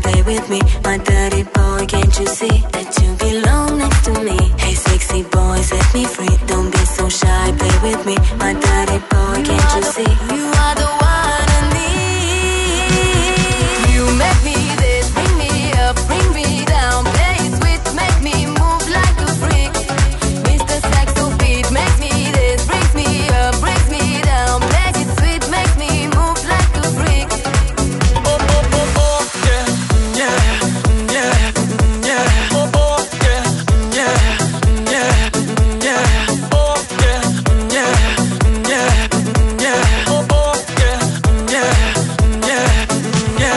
play with me, my dirty boy, can't you see that you belong next to me? Hey sexy boy, set me free, don't be so shy, play with me, my dirty boy, can't you see? You are the one I need. You make me this, bring me up, bring me down, play it sweet, make me move like a freak. Mr. Saxo beat makes me this, brings me up, brings me down, play it sweet, makes me move like a freak. Oh, oh, oh, oh, yeah, yeah, yeah, yeah, oh, oh, yeah, yeah, yeah, yeah, oh, yeah, yeah, yeah, yeah, oh, oh, yeah, yeah, yeah, yeah,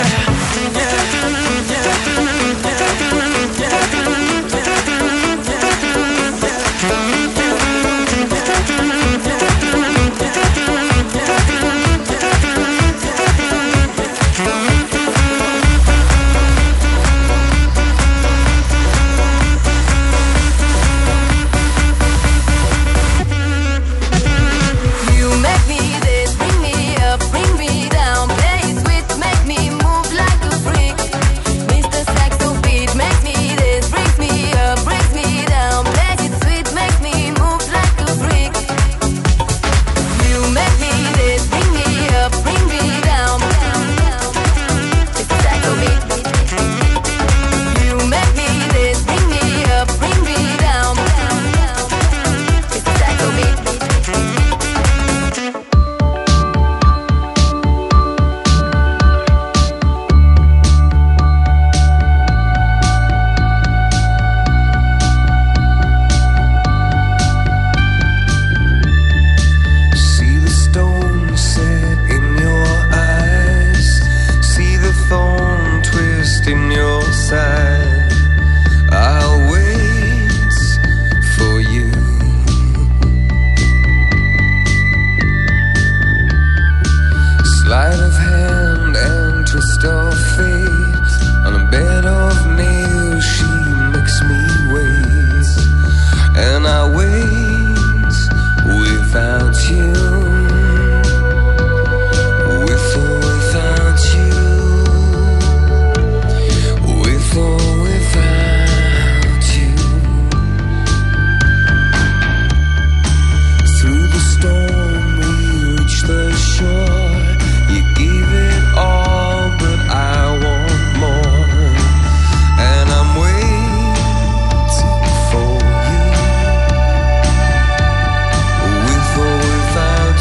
you make me this, bring me up, bring me down, play it sweet, make me move like a freak. Mr. Saxo beat makes me this, brings me up, brings me down, play it sweet, makes me move like a freak. You make me this, bring me up, bring me down. Mr. Saxo beat. You make me this, bring me up, bring me down. Mr. Saxo beat. See the stone set in your eyes, see the thorn twist in your side. I'll wait for you. Sleight of hand and twist of fate, on a bed of nails she makes me wait, and I wait without you, with or without you, with or without you. Through the storm we reach the shore. You gave it all, but I want more, and I'm waiting for you, with or without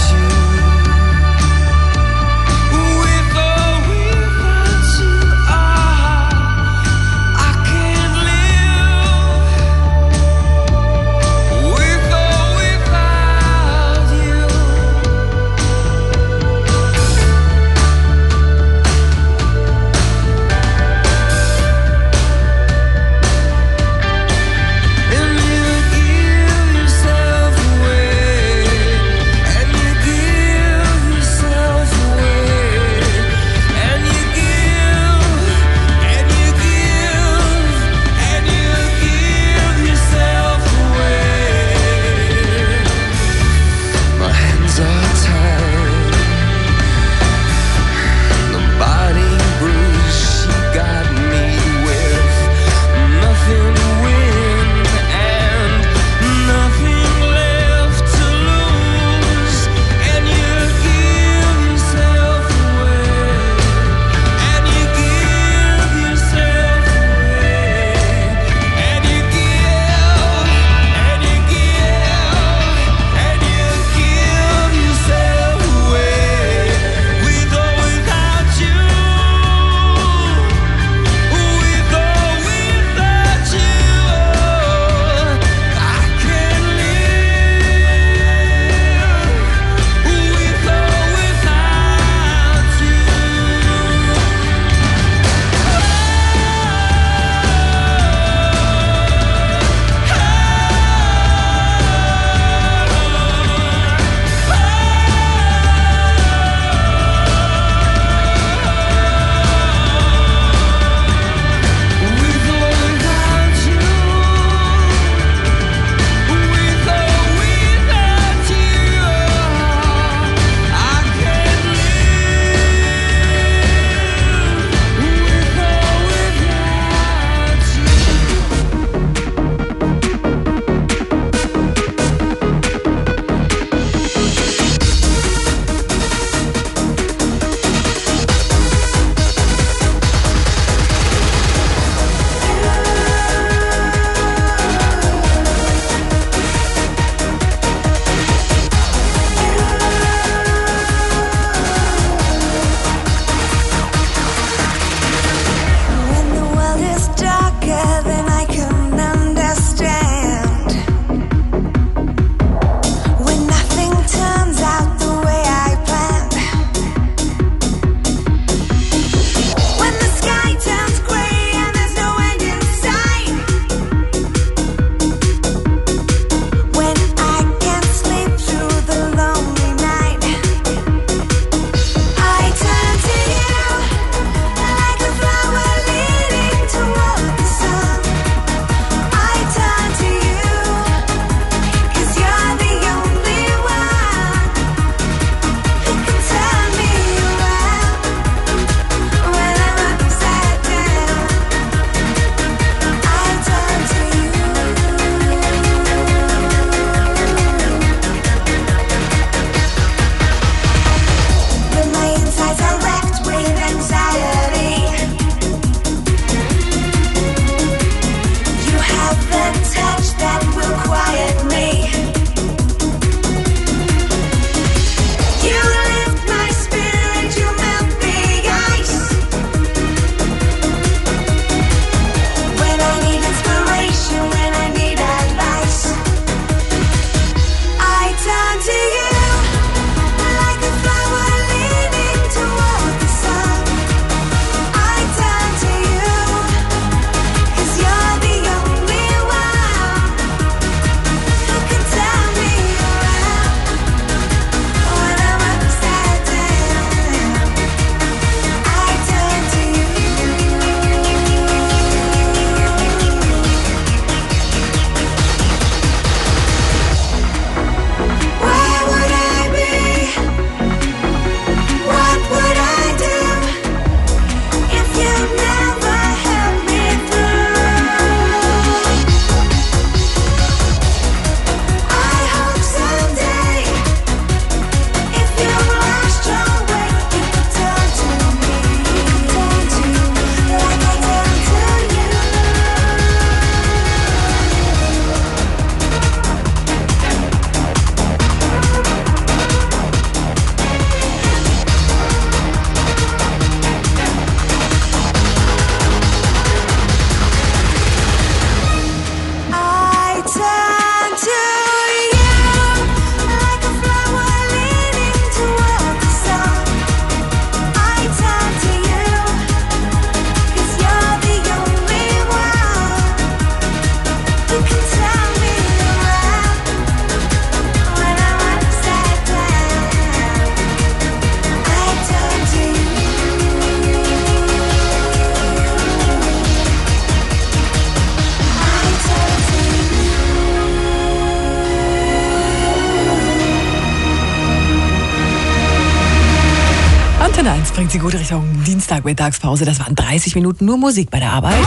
1 bringt Sie gut Richtung Dienstag, Mittagspause. Das waren 30 Minuten nur Musik bei der Arbeit.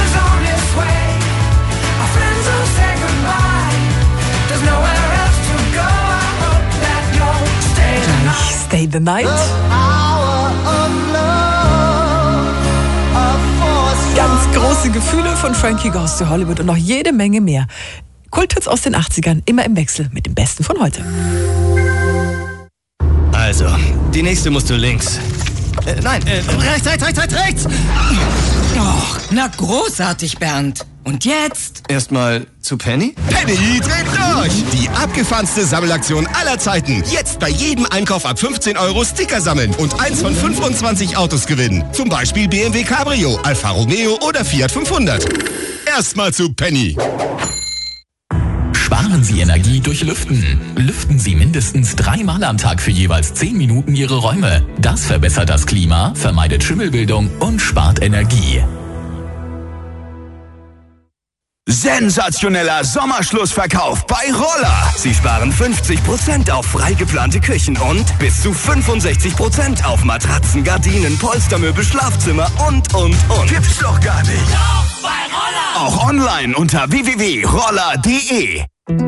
Gleich Stay the Night. Ganz große Gefühle von Frankie Goes to Hollywood und noch jede Menge mehr. Kulthits aus den 80ern, immer im Wechsel mit dem Besten von heute. Also, die nächste musst du links. Rechts! Och, na großartig, Bernd. Und jetzt? Erstmal zu Penny? Penny dreht durch! Die abgefahrenste Sammelaktion aller Zeiten. Jetzt bei jedem Einkauf ab 15 € Sticker sammeln und 1 von 25 Autos gewinnen. Zum Beispiel BMW Cabrio, Alfa Romeo oder Fiat 500. Erstmal zu Penny. Sparen Sie Energie durch Lüften. Lüften Sie mindestens 3-mal am Tag für jeweils 10 Minuten Ihre Räume. Das verbessert das Klima, vermeidet Schimmelbildung und spart Energie. Sensationeller Sommerschlussverkauf bei Roller. Sie sparen 50% auf frei geplante Küchen und bis zu 65% auf Matratzen, Gardinen, Polstermöbel, Schlafzimmer und. Gibt's doch gar nicht. Kauf bei Roller. Auch online unter www.roller.de.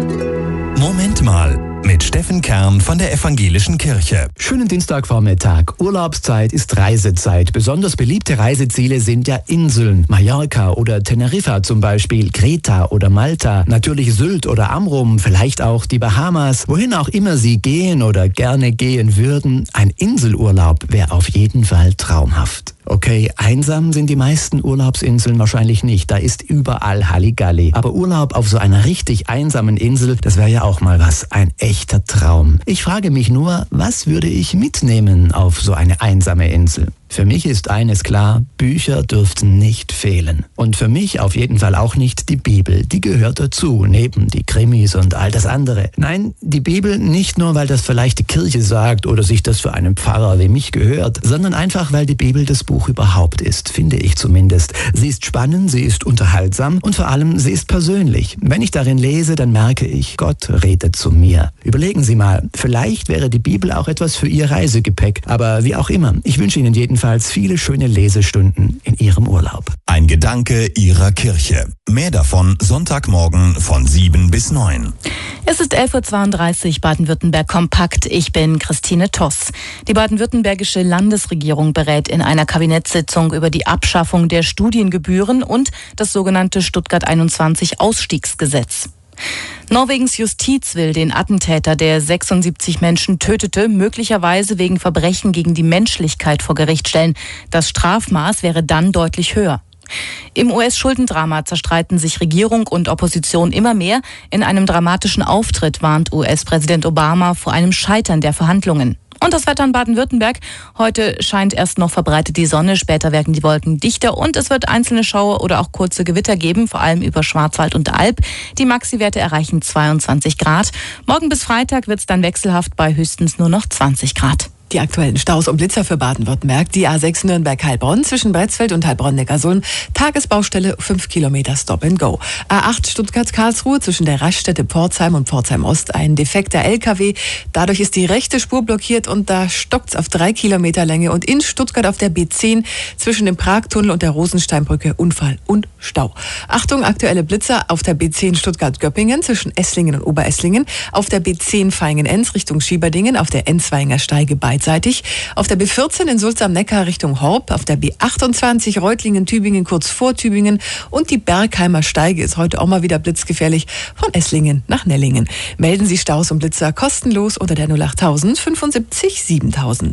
Moment mal. Mit Steffen Kern von der Evangelischen Kirche. Schönen Dienstagvormittag. Urlaubszeit ist Reisezeit. Besonders beliebte Reiseziele sind ja Inseln. Mallorca oder Teneriffa zum Beispiel, Kreta oder Malta, natürlich Sylt oder Amrum, vielleicht auch die Bahamas. Wohin auch immer Sie gehen oder gerne gehen würden, ein Inselurlaub wäre auf jeden Fall traumhaft. Okay, einsam sind die meisten Urlaubsinseln wahrscheinlich nicht. Da ist überall Halligalli. Aber Urlaub auf so einer richtig einsamen Insel, das wäre ja auch mal was. Ein echter Traum. Ich frage mich nur, was würde ich mitnehmen auf so eine einsame Insel? Für mich ist eines klar, Bücher dürften nicht fehlen. Und für mich auf jeden Fall auch nicht die Bibel. Die gehört dazu, neben die Krimis und all das andere. Nein, die Bibel nicht nur, weil das vielleicht die Kirche sagt oder sich das für einen Pfarrer wie mich gehört, sondern einfach, weil die Bibel das Buch überhaupt ist, finde ich zumindest. Sie ist spannend, sie ist unterhaltsam und vor allem, sie ist persönlich. Wenn ich darin lese, dann merke ich, Gott redet zu mir. Überlegen Sie mal, vielleicht wäre die Bibel auch etwas für Ihr Reisegepäck. Aber wie auch immer, ich wünsche Ihnen jedenfalls viele schöne Lesestunden in Ihrem Urlaub. Ein Gedanke Ihrer Kirche. Mehr davon Sonntagmorgen von 7 bis 9. Es ist 11.32 Uhr, Baden-Württemberg kompakt. Ich bin Christine Toss. Die baden-württembergische Landesregierung berät in einer Kabinettssitzung über die Abschaffung der Studiengebühren und das sogenannte Stuttgart 21 Ausstiegsgesetz. Norwegens Justiz will den Attentäter, der 76 Menschen tötete, möglicherweise wegen Verbrechen gegen die Menschlichkeit vor Gericht stellen. Das Strafmaß wäre dann deutlich höher. Im US-Schuldendrama zerstreiten sich Regierung und Opposition immer mehr. In einem dramatischen Auftritt warnt US-Präsident Obama vor einem Scheitern der Verhandlungen. Und das Wetter in Baden-Württemberg. Heute scheint erst noch verbreitet die Sonne, später werden die Wolken dichter und es wird einzelne Schauer oder auch kurze Gewitter geben, vor allem über Schwarzwald und Alb. Die Maxi-Werte erreichen 22 Grad. Morgen bis Freitag wird es dann wechselhaft bei höchstens nur noch 20 Grad. Die aktuellen Staus und Blitzer für Baden-Württemberg. Die A6 Nürnberg-Heilbronn zwischen Bretzfeld und Heilbronn-Neckarsulm. Tagesbaustelle 5 Kilometer Stop and Go. A8 Stuttgart-Karlsruhe zwischen der Raststätte Pforzheim und Pforzheim-Ost. Ein defekter LKW. Dadurch ist die rechte Spur blockiert und da stockt's auf 3 Kilometer Länge. Und in Stuttgart auf der B10 zwischen dem Pragtunnel und der Rosensteinbrücke Unfall und Stau. Achtung, aktuelle Blitzer auf der B10 Stuttgart-Göppingen zwischen Esslingen und Oberesslingen. Auf der B10 Vaihingen-Enz Richtung Schieberdingen. Auf der Enzweinger Steige beidseitig. Auf der B14 in Sulz am Neckar Richtung Horb, auf der B28 Reutlingen-Tübingen kurz vor Tübingen und die Bergheimer Steige ist heute auch mal wieder blitzgefährlich von Esslingen nach Nellingen. Melden Sie Staus und Blitzer kostenlos unter der 08000 75 7000.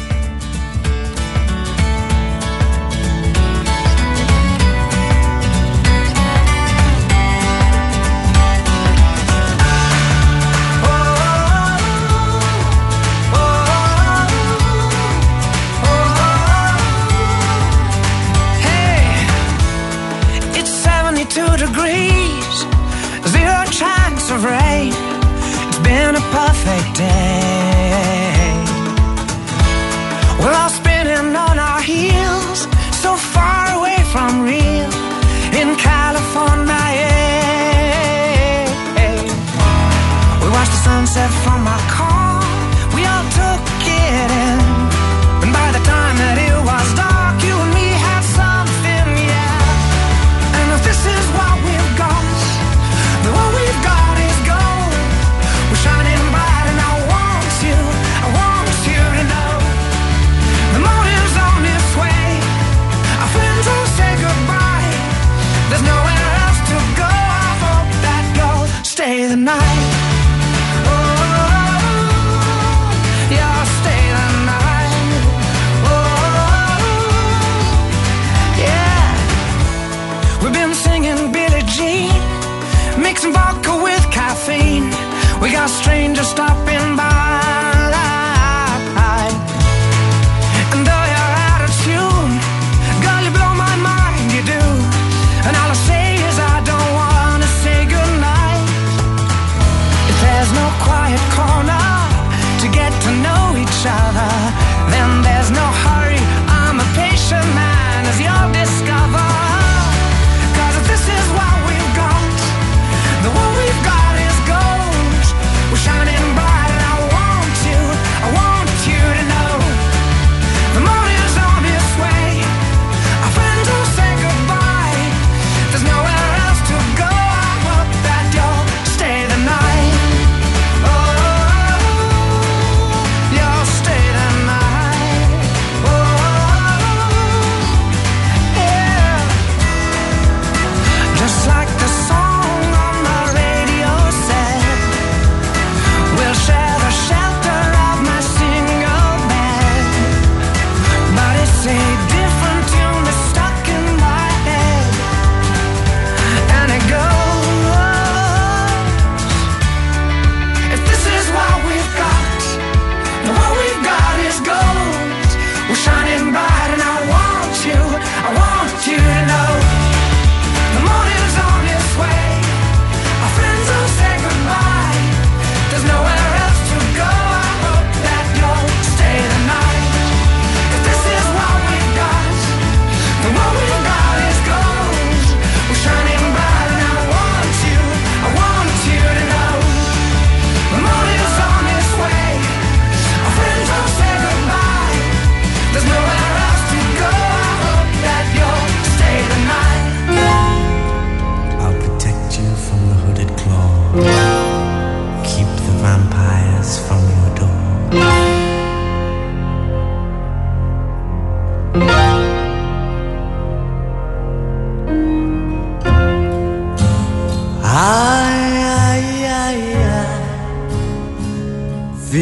Perfect day. We're all spinning on our heels, so far away from real in California. We watched the sunset from our car, we all took it in, and by the time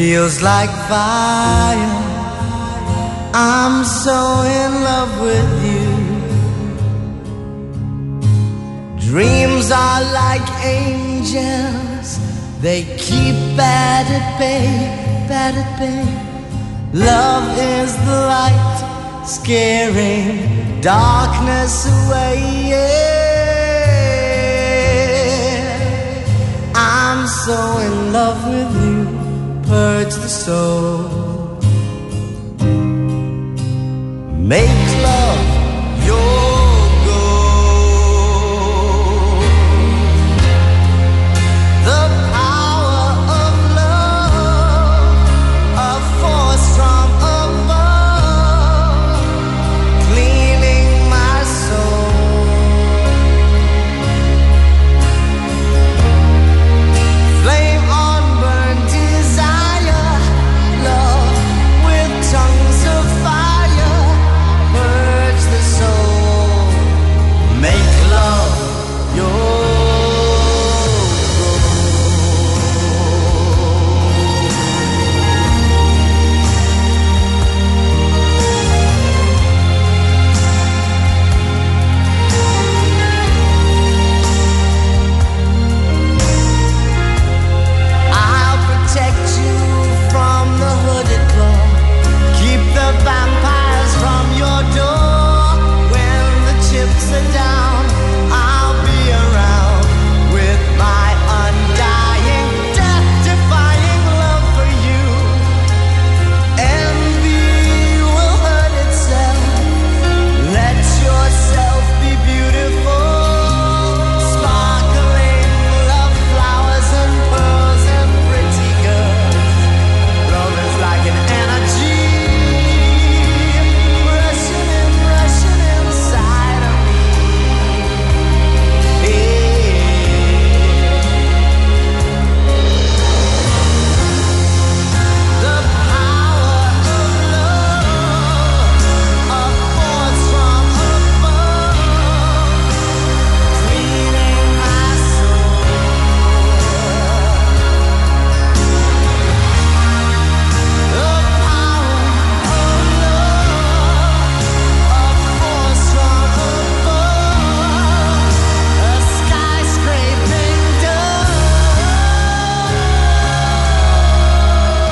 feels like fire. I'm so in love with you. Dreams are like angels, they keep bad at bay, bad at bay. Love is the light, scaring darkness away, yeah. I'm so in love with you, purge the soul. Make